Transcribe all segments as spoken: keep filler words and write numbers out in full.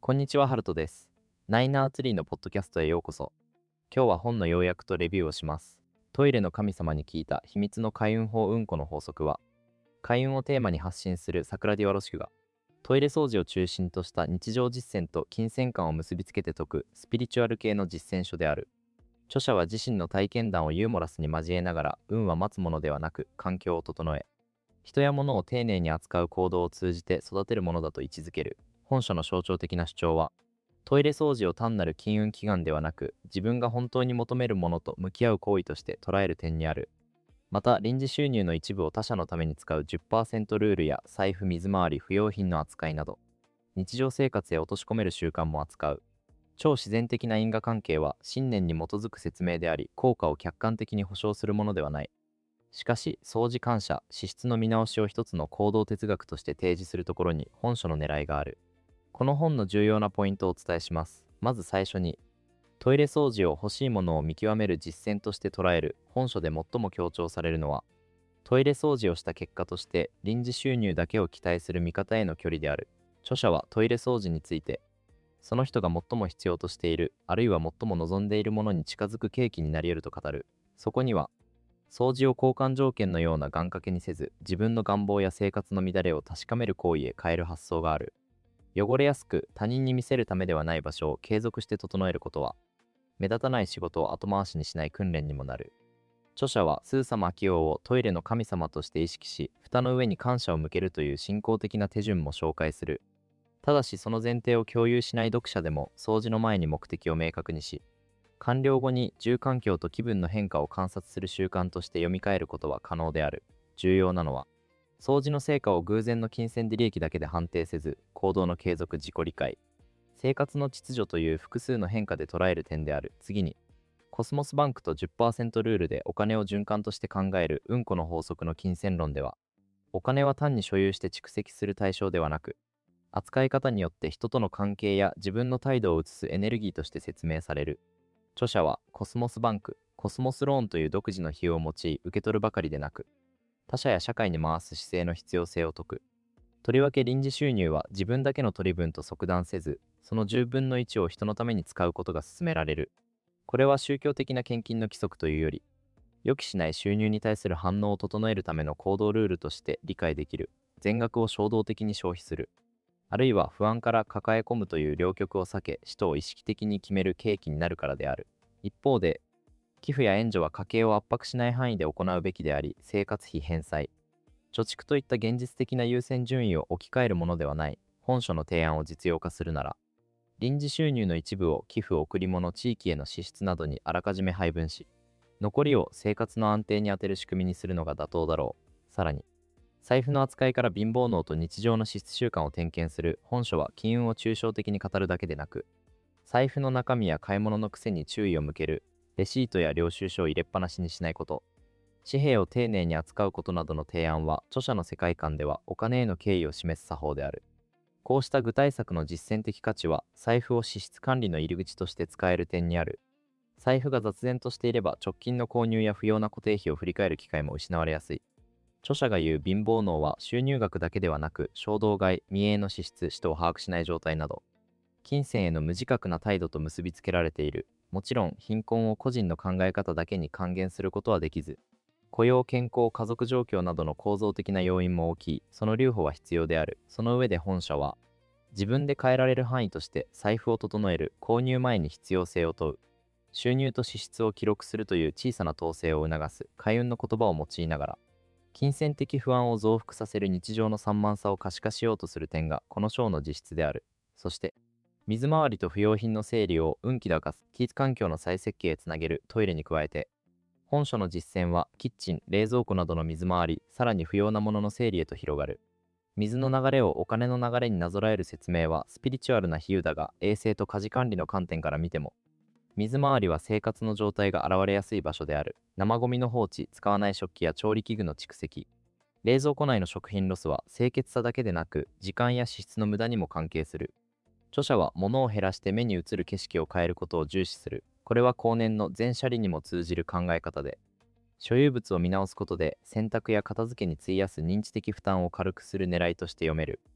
こんにちは、ハルトです。ナイナーツリーのポッドキャストへようこそ。今日は本の要約とレビューをします。トイレの神様に聞いた秘密の開運法うんこの法則は、開運をテーマに発信する桜ディワロシクが、トイレ掃除を中心とした日常実践と金銭感を結びつけて説くスピリチュアル系の実践書である。著者は自身の体験談をユーモラスに交えながら、運は待つものではなく環境を整え、人や物を丁寧に扱う行動を通じて育てるものだと位置づける。本書の象徴的な主張は、トイレ掃除を単なる金運祈願ではなく、自分が本当に求めるものと向き合う行為として捉える点にある。また、臨時収入の一部を他者のために使うじゅっパーセントルールや財布、水回り、不用品の扱いなど、日常生活へ落とし込める習慣も扱う。超自然的な因果関係は信念に基づく説明であり、効果を客観的に保証するものではない。しかし、掃除感謝、支出の見直しを一つの行動哲学として提示するところに本書の狙いがある。この本の重要なポイントをお伝えします。まず最初に、トイレ掃除を欲しいものを見極める実践として捉える。本書で最も強調されるのは、トイレ掃除をした結果として臨時収入だけを期待する見方への距離である。著者はトイレ掃除について、その人が最も必要としている、あるいは最も望んでいるものに近づく契機になり得ると語る。そこには、掃除を交換条件のような願掛けにせず、自分の願望や生活の乱れを確かめる行為へ変える発想がある。汚れやすく他人に見せるためではない場所を継続して整えることは、目立たない仕事を後回しにしない訓練にもなる。著者はスーサマキオをトイレの神様として意識し、蓋の上に感謝を向けるという信仰的な手順も紹介する。ただしその前提を共有しない読者でも、掃除の前に目的を明確にし、完了後に住環境と気分の変化を観察する習慣として読み替えることは可能である。重要なのは、掃除の成果を偶然の金銭で利益だけで判定せず、行動の継続、自己理解、生活の秩序という複数の変化で捉える点である。次に、コスモスバンクとじゅっパーセントルールでお金を循環として考えるうんこの法則の金銭論では、お金は単に所有して蓄積する対象ではなく、扱い方によって人との関係や自分の態度を移すエネルギーとして説明される。著者はコスモスバンク、コスモスローンという独自の費用を用い受け取るばかりでなく、他者や社会に回す姿勢の必要性を説く。とりわけ臨時収入は自分だけの取り分と即断せず、そのじゅうぶんのいちを人のために使うことが勧められる。これは宗教的な献金の規則というより、予期しない収入に対する反応を整えるための行動ルールとして理解できる。全額を衝動的に消費する、あるいは不安から抱え込むという両極を避け、使途を意識的に決める契機になるからである。一方で、寄付や援助は家計を圧迫しない範囲で行うべきであり、生活費返済、貯蓄といった現実的な優先順位を置き換えるものではない。本書の提案を実用化するなら、臨時収入の一部を寄付、贈り物、地域への支出などにあらかじめ配分し、残りを生活の安定に充てる仕組みにするのが妥当だろう。さらに、財布の扱いから貧乏脳と日常の支出習慣を点検する。本書は金運を抽象的に語るだけでなく、財布の中身や買い物の癖に注意を向ける、レシートや領収書を入れっぱなしにしないこと、紙幣を丁寧に扱うことなどの提案は、著者の世界観ではお金への敬意を示す作法である。こうした具体策の実践的価値は、財布を支出管理の入り口として使える点にある。財布が雑然としていれば、直近の購入や不要な固定費を振り返る機会も失われやすい。著者が言う貧乏脳は収入額だけではなく、衝動買い、未営の支出、使途を把握しない状態など、金銭への無自覚な態度と結びつけられている。もちろん、貧困を個人の考え方だけに還元することはできず、雇用、健康、家族状況などの構造的な要因も大きい。その留保は必要である。その上で本書は、自分で変えられる範囲として財布を整える、購入前に必要性を問う、収入と支出を記録するという小さな統制を促す、開運の言葉を用いながら、金銭的不安を増幅させる日常の散漫さを可視化しようとする点がこの章の実質である。そして、水回りと不要品の整理を運気高す気環境の再設計へつなげるトイレに加えて、本書の実践はキッチン、冷蔵庫などの水回り、さらに不要なものの整理へと広がる。水の流れをお金の流れになぞらえる説明はスピリチュアルな比喩だが、衛生と家事管理の観点から見ても、水回りは生活の状態が現れやすい場所である。生ゴミの放置、使わない食器や調理器具の蓄積、冷蔵庫内の食品ロスは清潔さだけでなく、時間や支出の無駄にも関係する。著者は物を減らして目に映る景色を変えることを重視する。これは後年の全社理にも通じる考え方で、所有物を見直すことで洗濯や片付けに費やす認知的負担を軽くする狙いとして読める。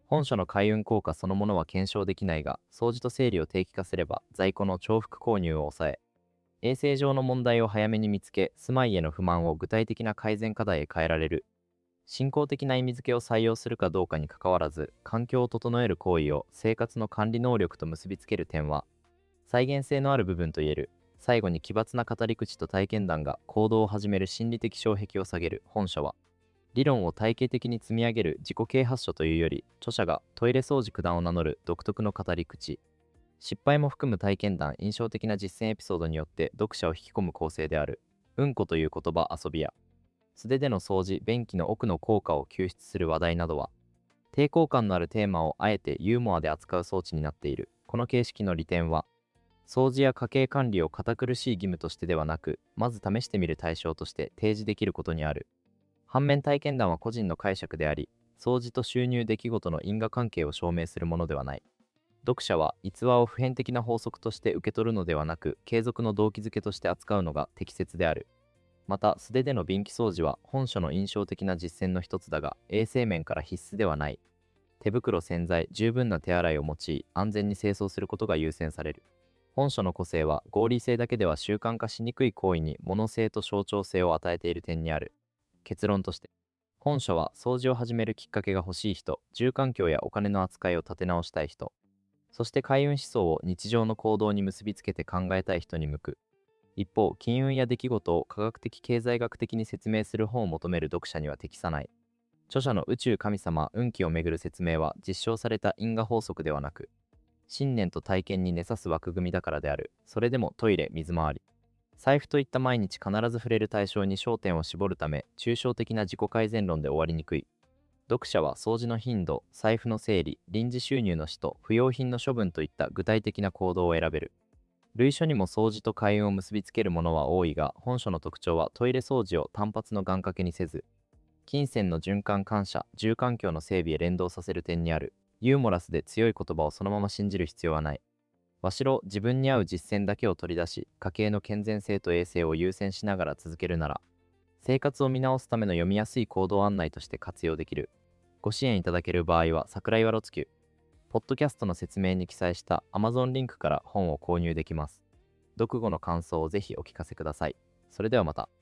本書の開運効果そのものは検証できないが、掃除と整理を定期化すれば在庫の重複購入を抑え、衛生上の問題を早めに見つけ、住まいへの不満を具体的な改善課題へ変えられる。信仰的な意味付けを採用するかどうかにかかわらず、環境を整える行為を生活の管理能力と結びつける点は、再現性のある部分といえる。最後に奇抜な語り口と体験談が行動を始める心理的障壁を下げる。本書は、理論を体系的に積み上げる自己啓発書というより、著者がトイレ掃除九段を名乗る独特の語り口、失敗も含む体験談、印象的な実践エピソードによって読者を引き込む構成である。うんこという言葉、遊びや、素手での掃除、便器の奥の効果を救出する話題などは、抵抗感のあるテーマをあえてユーモアで扱う装置になっている。この形式の利点は、掃除や家計管理を堅苦しい義務としてではなく、まず試してみる対象として提示できることにある。反面体験談は個人の解釈であり、掃除と収入出来事の因果関係を証明するものではない。読者は逸話を普遍的な法則として受け取るのではなく、継続の動機づけとして扱うのが適切である。また、素手での便器掃除は本書の印象的な実践の一つだが、衛生面から必須ではない。手袋、洗剤、十分な手洗いを用い、安全に清掃することが優先される。本書の個性は、合理性だけでは習慣化しにくい行為に物性と象徴性を与えている点にある。結論として、本書は掃除を始めるきっかけが欲しい人、住環境やお金の扱いを立て直したい人、そして開運思想を日常の行動に結びつけて考えたい人に向く。一方、金運や出来事を科学的経済学的に説明する本を求める読者には適さない。著者の宇宙神様運気をめぐる説明は実証された因果法則ではなく、信念と体験に根ざす枠組みだからである。それでもトイレ、水回り、財布といった毎日必ず触れる対象に焦点を絞るため、抽象的な自己改善論で終わりにくい。読者は掃除の頻度、財布の整理、臨時収入の使途、不要品の処分といった具体的な行動を選べる。類書にも掃除と開運を結びつけるものは多いが、本書の特徴はトイレ掃除を単発の願掛けにせず、金銭の循環感謝、住環境の整備へ連動させる点にある。ユーモラスで強い言葉をそのまま信じる必要はない。わしろ、自分に合う実践だけを取り出し、家計の健全性と衛生を優先しながら続けるなら、生活を見直すための読みやすい行動案内として活用できる。ご支援いただける場合は、桜岩ロツキュー、ポッドキャストの説明に記載した Amazon リンクから本を購入できます。読後の感想をぜひお聞かせください。それではまた。